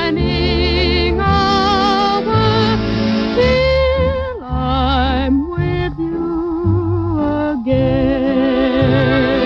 shining hour till I'm with you again.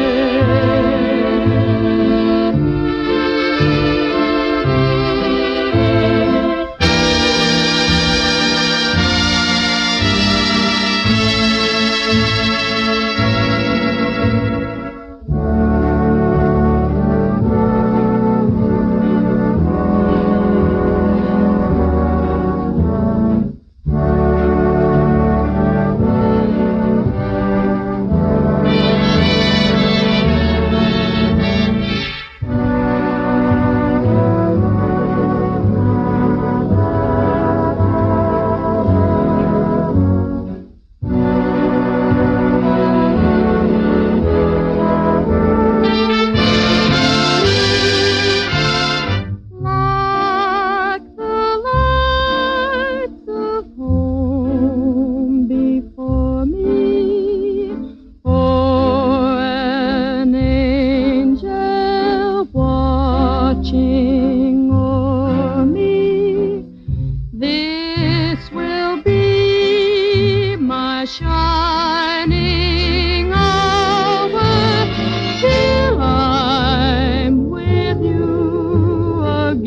Watching o'er me, this will be my shining hour till I'm with you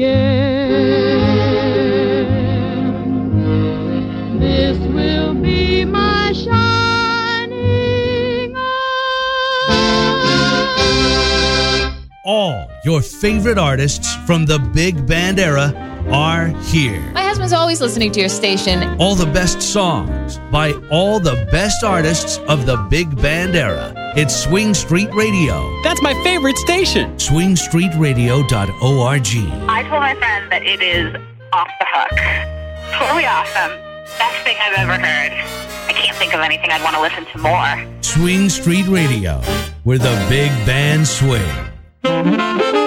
again. This will be my shining hour. All your favorite artists from the big band era are here. My husband's always listening to your station. All the best songs by all the best artists of the big band era. It's Swing Street Radio. That's my favorite station. SwingStreetRadio.org. I told my friend that it is off the hook. Totally awesome. Best thing I've ever heard. I can't think of anything I'd want to listen to more. Swing Street Radio, where the big band swing.